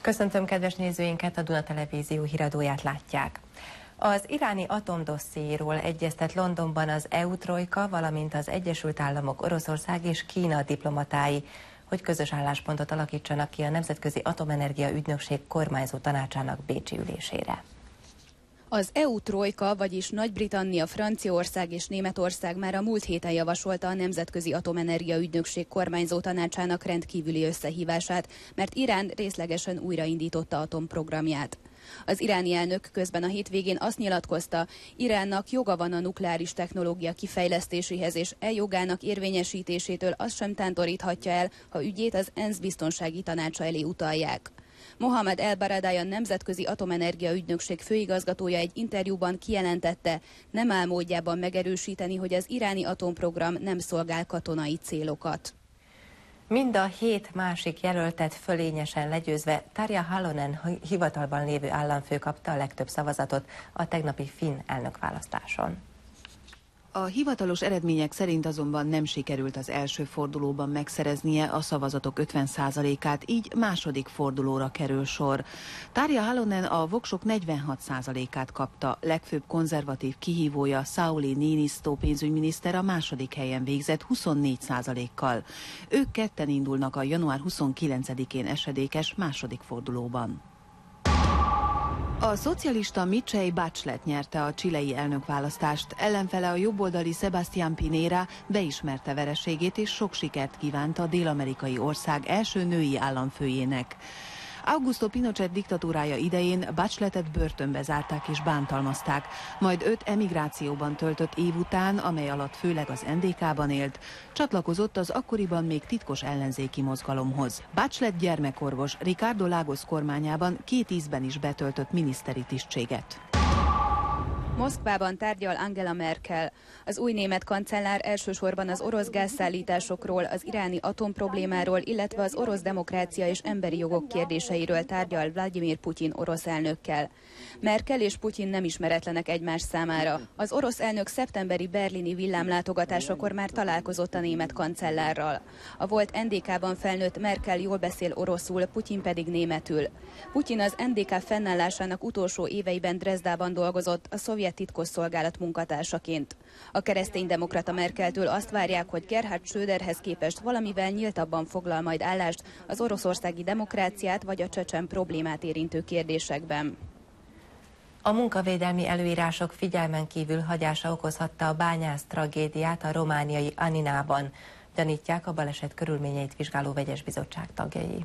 Köszöntöm kedves nézőinket, a Duna Televízió híradóját látják. Az iráni atomdossziéról egyeztet Londonban az EU-trojka, valamint az Egyesült Államok, Oroszország és Kína diplomatái, hogy közös álláspontot alakítsanak ki a Nemzetközi Atomenergia Ügynökség kormányzó tanácsának bécsi ülésére. Az EU-trojka, vagyis Nagy-Britannia, Franciaország és Németország már a múlt héten javasolta a Nemzetközi Atomenergia Ügynökség kormányzó tanácsának rendkívüli összehívását, mert Irán részlegesen újraindította atomprogramját. Az iráni elnök közben a hétvégén azt nyilatkozta, Iránnak joga van a nukleáris technológia kifejlesztéséhez, és jogának érvényesítésétől azt sem tántoríthatja el, ha ügyét az ENSZ biztonsági tanácsa elé utalják. Mohamed El-Baradei, a Nemzetközi Atomenergia Ügynökség főigazgatója egy interjúban kijelentette, nem áll módjában megerősíteni, hogy az iráni atomprogram nem szolgál katonai célokat. Mind a 7 másik jelöltet fölényesen legyőzve Tarja Halonen hivatalban lévő államfő kapta a legtöbb szavazatot a tegnapi finn elnökválasztáson. A hivatalos eredmények szerint azonban nem sikerült az első fordulóban megszereznie a szavazatok 50%-át, így második fordulóra kerül sor. Tarja Halonen a voksok 46%-át kapta, legfőbb konzervatív kihívója Sauli Niinistö pénzügyminiszter a második helyen végzett 24%-kal. Ők ketten indulnak a január 29-én esedékes második fordulóban. A szocialista Michelle Bachelet nyerte a chilei elnökválasztást, ellenfele a jobboldali Sebastián Pinera beismerte vereségét és sok sikert kívánt a dél-amerikai ország első női államfőjének. Augusto Pinochet diktatúrája idején Bacheletet börtönbe zárták és bántalmazták, majd 5 emigrációban töltött év után, amely alatt főleg az NDK-ban élt, csatlakozott az akkoriban még titkos ellenzéki mozgalomhoz. Bachelet gyermekorvos Ricardo Lagos kormányában 2 ízben is betöltött miniszteri tisztséget. Moszkvában tárgyal Angela Merkel. Az új német kancellár elsősorban az orosz gázszállításokról, az iráni atomproblémáról, illetve az orosz demokrácia és emberi jogok kérdéseiről tárgyal Vladimir Putyin orosz elnökkel. Merkel és Putyin nem ismeretlenek egymás számára. Az orosz elnök szeptemberi berlini villámlátogatásakor már találkozott a német kancellárral. A volt NDK-ban felnőtt Merkel jól beszél oroszul, Putyin pedig németül. Putyin az NDK fennállásának utolsó éveiben Dresdában dolgozott, a szovjet titkosszolgálat munkatársaként. A kereszténydemokrata Merkeltől azt várják, hogy Gerhard Schröderhez képest valamivel nyíltabban foglal majd állást az oroszországi demokráciát vagy a csecsen problémát érintő kérdésekben. A munkavédelmi előírások figyelmen kívül hagyása okozhatta a bányász tragédiát a romániai Aninában, gyanítják a baleset körülményeit vizsgáló vegyes bizottság tagjai.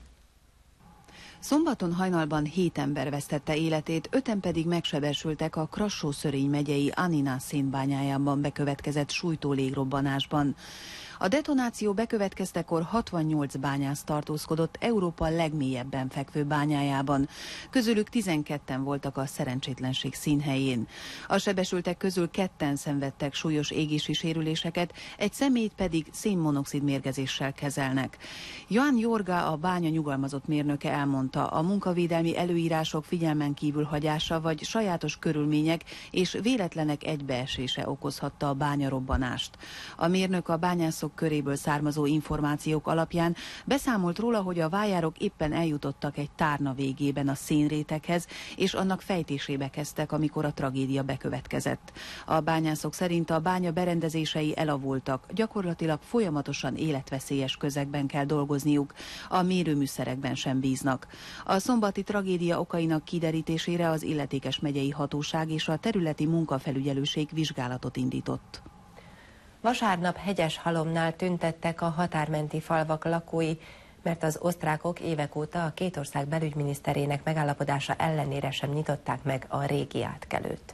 Szombaton hajnalban 7 ember vesztette életét, 5-en pedig megsebesültek a Krassó-Szörény megyei Anina szénbányájában bekövetkezett sújtó légrobbanásban. A detonáció bekövetkeztekor 68 bányász tartózkodott Európa legmélyebben fekvő bányájában. Közülük 12-en voltak a szerencsétlenség színhelyén. A sebesültek közül 2-en szenvedtek súlyos égési sérüléseket, egy személyt pedig szénmonoxid mérgezéssel kezelnek. Joan Jorga, a bánya nyugalmazott mérnöke elmondta, a munkavédelmi előírások figyelmen kívül hagyása vagy sajátos körülmények és véletlenek egybeesése okozhatta a bányarobbanást. A mérnök a bányászok köréből származó információk alapján beszámolt róla, hogy a vájárok éppen eljutottak egy tárna végében a szénréteghez, és annak fejtésébe kezdtek, amikor a tragédia bekövetkezett. A bányászok szerint a bánya berendezései elavultak, gyakorlatilag folyamatosan életveszélyes közegben kell dolgozniuk, a mérőműszerekben sem bíznak. A szombati tragédia okainak kiderítésére az illetékes megyei hatóság és a területi munkafelügyelőség vizsgálatot indított. Vasárnap Hegyeshalomnál tüntettek a határmenti falvak lakói, mert az osztrákok évek óta a két ország belügyminiszterének megállapodása ellenére sem nyitották meg a régi átkelőt.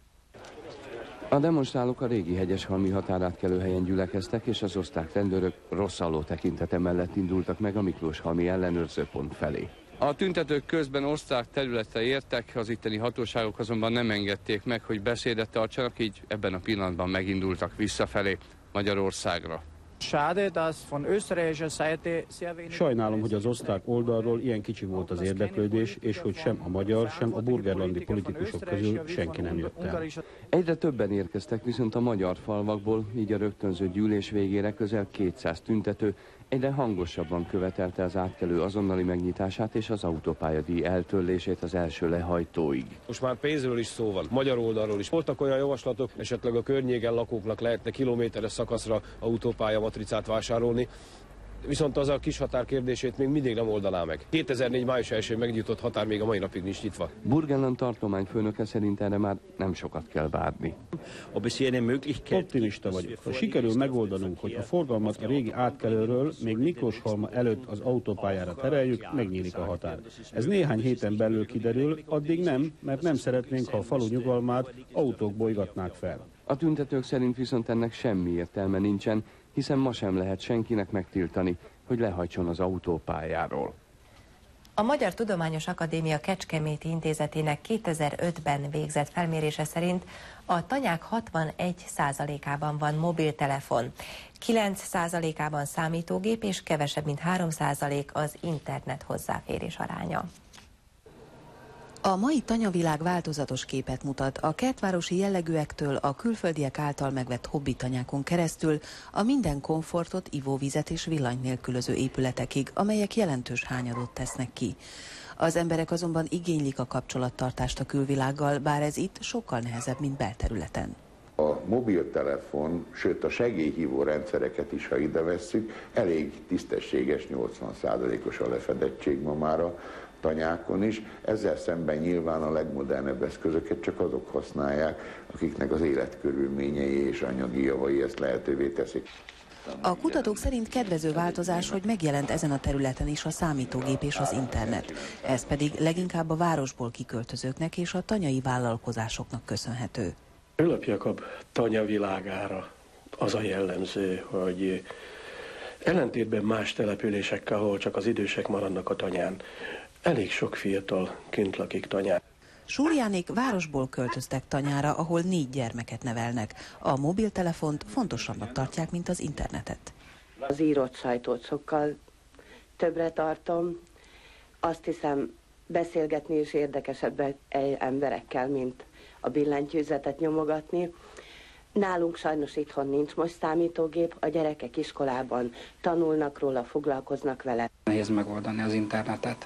A demonstrálók a régi hegyeshalmi határátkelőhelyen gyülekeztek, és az osztrák rendőrök rosszalló tekintete mellett indultak meg a Miklóshalmi ellenőrzőpont felé. A tüntetők közben osztrák területre értek, az itteni hatóságok azonban nem engedték meg, hogy beszédet tartsanak, így ebben a pillanatban megindultak visszafelé Magyarországra. Sajnálom, hogy az osztrák oldalról ilyen kicsi volt az érdeklődés, és hogy sem a magyar, sem a burgenlandi politikusok közül senki nem jött el. Egyre többen érkeztek viszont a magyar falvakból, így a rögtönző gyűlés végére közel 200 tüntető egyre hangosabban követelte az átkelő azonnali megnyitását és az autópályadíj eltörlését az első lehajtóig. Most már pénzről is szó van, magyar oldalról is. Voltak olyan javaslatok, esetleg a környéken lakóknak lehetne kilométeres szakaszra autópálya matricát vásárolni, viszont az a kis határ kérdését még mindig nem oldaná meg. 2004. május 1-én megnyitott határ még a mai napig nincs nyitva. Burgenland tartományfőnöke szerint erre már nem sokat kell várni. Optimista vagyok. Ha sikerül megoldanunk, hogy a forgalmat a régi átkelőről még Miklóshalma előtt az autópályára tereljük, megnyílik a határ. Ez néhány héten belül kiderül, addig nem, mert nem szeretnénk, ha a falu nyugalmát autók bolygatnák fel. A tüntetők szerint viszont ennek semmi értelme nincsen, hiszen ma sem lehet senkinek megtiltani, hogy lehajtson az autópályáról. A Magyar Tudományos Akadémia Kecskeméti Intézetének 2005-ben végzett felmérése szerint a tanyák 61%-ában van mobiltelefon, 9%-ában számítógép és kevesebb mint 3% az internet hozzáférés aránya. A mai tanyavilág változatos képet mutat, a kertvárosi jellegűektől a külföldiek által megvett hobbitanyákon keresztül a minden komfortot, ivóvizet és villanyt nélkülöző épületekig, amelyek jelentős hányadot tesznek ki. Az emberek azonban igénylik a kapcsolattartást a külvilággal, bár ez itt sokkal nehezebb, mint belterületen. A mobiltelefon, sőt a segélyhívó rendszereket is, ha ide vesszük, elég tisztességes 80%-os a lefedettség ma már a tanyákon is. Ezzel szemben nyilván a legmodernebb eszközöket csak azok használják, akiknek az életkörülményei és anyagi javai ezt lehetővé teszik. A kutatók szerint kedvező változás, hogy megjelent ezen a területen is a számítógép és az internet. Ez pedig leginkább a városból kiköltözőknek és a tanyai vállalkozásoknak köszönhető. Ülöp Jakab tanyavilágára az a jellemző, hogy ellentétben más településekkel, ahol csak az idősek maradnak a tanyán, elég sok fiatal kint lakik tanyán. Súrjánék városból költöztek tanyára, ahol 4 gyermeket nevelnek. A mobiltelefont fontosabbnak tartják, mint az internetet. Az írott sajtót sokkal többre tartom. Azt hiszem, beszélgetni is érdekesebb emberekkel, mint a billentyűzetet nyomogatni. Nálunk sajnos itthon nincs most számítógép, a gyerekek iskolában tanulnak róla, foglalkoznak vele. Nehéz megoldani az internetet.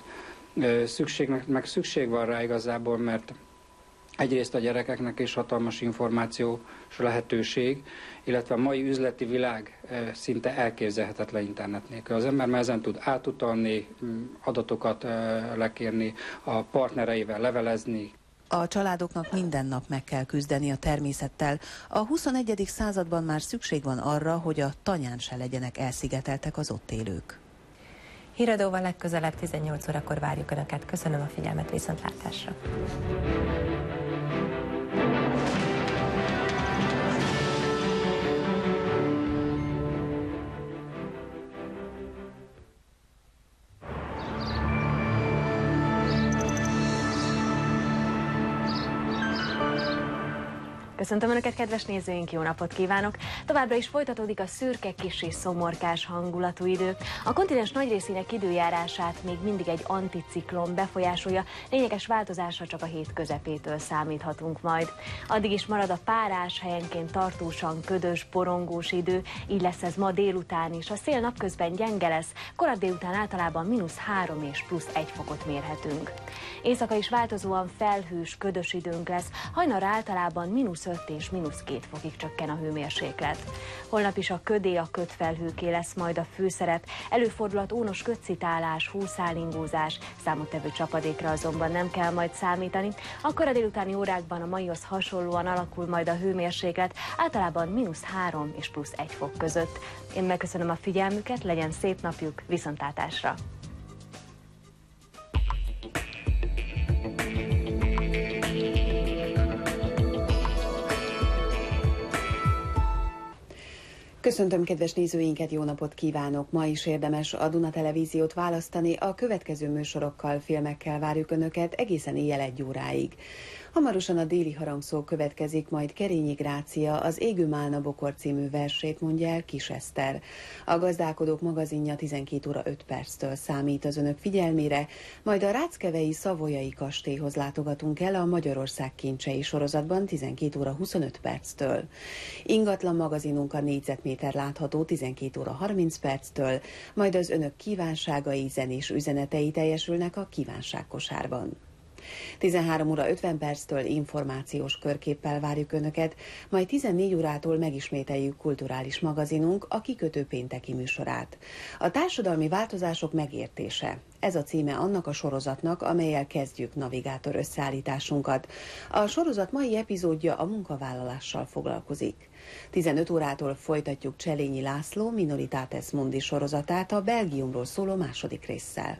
Szükség van rá igazából, mert egyrészt a gyerekeknek is hatalmas információs lehetőség, illetve a mai üzleti világ szinte elképzelhetetlen internet nélkül. Az ember már ezen tud átutalni, adatokat lekérni, a partnereivel levelezni. A családoknak minden nap meg kell küzdeni a természettel. A 21. században már szükség van arra, hogy a tanyán se legyenek elszigeteltek az ott élők. Híradóval legközelebb 18 órakor várjuk Önöket. Köszönöm a figyelmet, viszontlátásra! Köszöntöm Önöket, kedves nézőink, jó napot kívánok! Továbbra is folytatódik a szürke, kissé szomorkás hangulatú idő. A kontinens nagy részének időjárását még mindig egy anticiklon befolyásolja, lényeges változásra csak a hét közepétől számíthatunk majd. Addig is marad a párás, helyenként tartósan ködös, borongós idő, így lesz ez ma délután is. A szél napközben gyenge lesz, korai délután általában -3 és +1 fokot mérhetünk. Éjszaka is változóan felhős, ködös időnk lesz, hajnalra általában -5 és -2 fokig csökken a hőmérséklet. Holnap is a ködé, a ködfelhőké lesz majd a főszerep, előfordulhat ónos ködszitálás, húszálingózás, számottevő csapadékra azonban nem kell majd számítani. Akkor a délutáni órákban a maihoz hasonlóan alakul majd a hőmérséklet, általában -3 és +1 fok között. Én megköszönöm a figyelmüket, legyen szép napjuk, viszontlátásra! Köszöntöm kedves nézőinket, jó napot kívánok! Ma is érdemes a Duna Televíziót választani, a következő műsorokkal, filmekkel várjuk Önöket egészen éjjel 1 óráig. Hamarosan a déli harangszó következik, majd Kerényi Grácia az Égő Málna Bokor című versét mondja el Kis Eszter. A Gazdálkodók magazinja 12 óra 5 perctől számít az Önök figyelmére, majd a Ráckevei Savoyai kastélyhoz látogatunk el a Magyarország kincsei sorozatban 12 óra 25 perctől. Ingatlan magazinunk a négyzetméter kilométer látható 12 óra 30 perctől, majd az önök kívánságai, zenés üzenetei teljesülnek a kívánságkosárban. 13 óra 50 perctől információs körképpel várjuk Önöket, majd 14 órától megismételjük kulturális magazinunk, a Kikötő pénteki műsorát. A társadalmi változások megértése. Ez a címe annak a sorozatnak, amellyel kezdjük navigátor összeállításunkat. A sorozat mai epizódja a munkavállalással foglalkozik. 15 órától folytatjuk Cselényi László Minoritates Mundi sorozatát a Belgiumról szóló második résszel.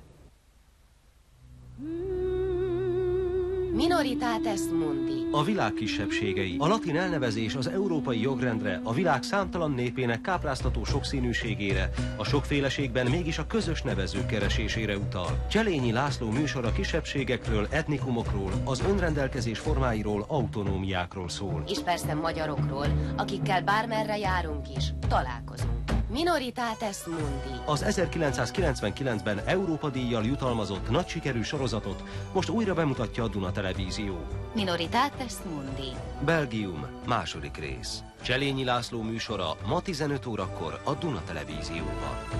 Minoritates Mundi. A világ kisebbségei. A latin elnevezés az európai jogrendre, a világ számtalan népének kápráztató sokszínűségére, a sokféleségben mégis a közös nevezők keresésére utal. Cselényi László műsor a kisebbségekről, etnikumokról, az önrendelkezés formáiról, autonómiákról szól. És persze magyarokról, akikkel bármerre járunk is, találkozunk. Minoritates Mundi. Az 1999-ben Európa-díjjal jutalmazott nagy sikerű sorozatot most újra bemutatja a Duna Televízió. Minoritates Mundi. Belgium, második rész. Cselényi László műsora ma 15 órakor a Duna Televízióban.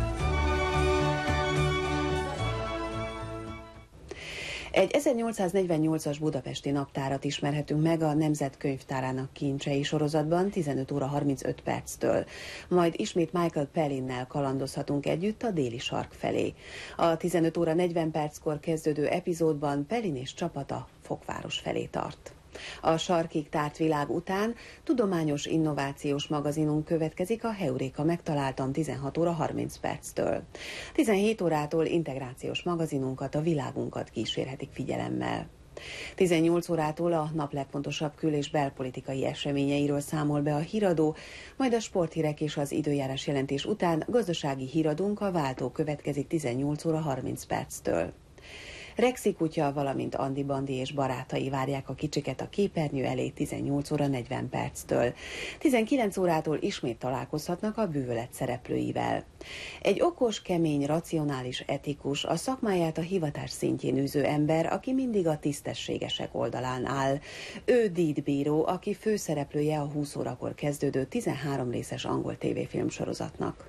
Egy 1848-as budapesti naptárat ismerhetünk meg a Nemzetkönyvtárának kincsei sorozatban 15 óra 35 perctől. Majd ismét Michael Pallinnel kalandozhatunk együtt a déli sark felé. A 15 óra 40 perckor kezdődő epizódban Pallin és csapata Fokváros felé tart. A sarkig tárt világ után tudományos innovációs magazinunk következik, a Heuréka megtaláltam 16 óra 30 perctől. 17 órától integrációs magazinunkat, a világunkat kísérhetik figyelemmel. 18 órától a nap legfontosabb kül- és belpolitikai eseményeiről számol be a híradó, majd a sporthírek és az időjárás jelentés után gazdasági híradónk, a Váltó következik 18 óra 30 perctől. Rexi kutya, valamint Andi Bandi és barátai várják a kicsiket a képernyő elé 18 óra 40 perctől. 19 órától ismét találkozhatnak a bűvölet szereplőivel. Egy okos, kemény, racionális, etikus, a szakmáját a hivatás szintjén űző ember, aki mindig a tisztességesek oldalán áll. Ő Deed bíró, aki főszereplője a 20 órakor kezdődő 13 részes angol tévéfilm sorozatnak.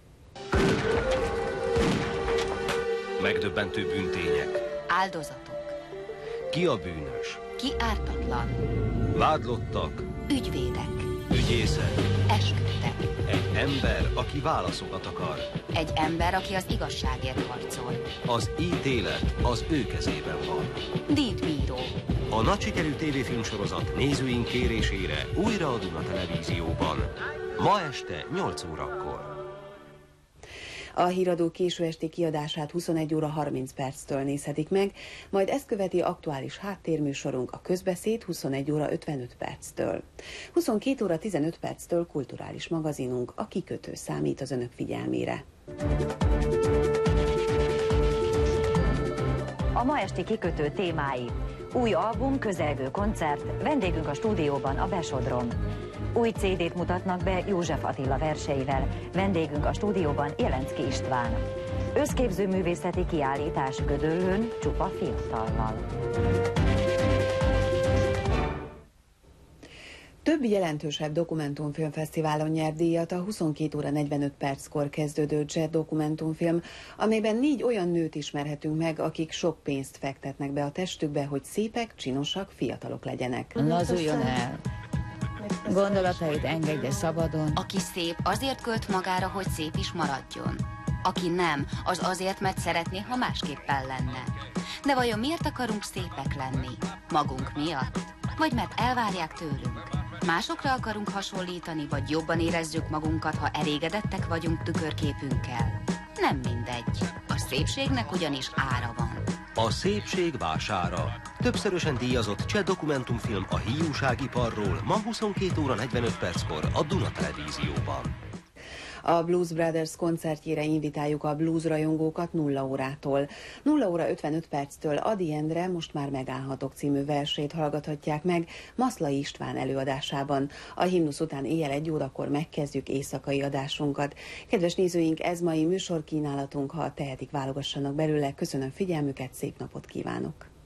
Megdöbbentő bűntények. Áldozatok. Ki a bűnös? Ki ártatlan? Vádlottak. Ügyvédek. Ügyészek. Esküdtek. Egy ember, aki válaszokat akar. Egy ember, aki az igazságért harcol. Az ítélet az ő kezében van. Deed bíró. A nagy sikerű tévéfilmsorozat nézőink kérésére újra a Duna Televízióban. Ma este 8 órakor. A híradó késő esti kiadását 21 óra 30 perctől nézhetik meg, majd ezt követi aktuális háttérműsorunk, a Közbeszéd 21 óra 55 perctől. 22 óra 15 perctől kulturális magazinunk, a Kikötő számít az önök figyelmére. A ma esti Kikötő témái: új album, közelgő koncert, vendégünk a stúdióban a Besodron. Új CD-t mutatnak be József Attila verseivel, vendégünk a stúdióban Jelenczky István. Összképző művészeti kiállítás Gödöllőn, csupa fiatallal. Több jelentősebb dokumentumfilmfesztiválon nyert díjat a 22 óra 45 perckor kezdődő Jet dokumentumfilm, amelyben 4 olyan nőt ismerhetünk meg, akik sok pénzt fektetnek be a testükbe, hogy szépek, csinosak, fiatalok legyenek. Lazuljon el! Gondolatait engedje szabadon. Aki szép, azért költ magára, hogy szép is maradjon. Aki nem, az azért, mert szeretné, ha másképpen lenne. De vajon miért akarunk szépek lenni? Magunk miatt? Vagy mert elvárják tőlünk? Másokra akarunk hasonlítani, vagy jobban érezzük magunkat, ha elégedettek vagyunk tükörképünkkel? Nem mindegy. A szépségnek ugyanis ára van. A szépség vására. Többszörösen díjazott cseh dokumentumfilm a hiúságiparról ma 22 óra 45 perckor a Duna Televízióban. A Blues Brothers koncertjére invitáljuk a blues rajongókat 0 órától. 0 óra 55 perctől Ady Endre Most már megállhatok című versét hallgathatják meg Maszlai István előadásában. A himnusz után éjjel 1 órakor megkezdjük éjszakai adásunkat. Kedves nézőink, ez mai műsorkínálatunk, ha tehetik, válogassanak belőle. Köszönöm figyelmüket, szép napot kívánok!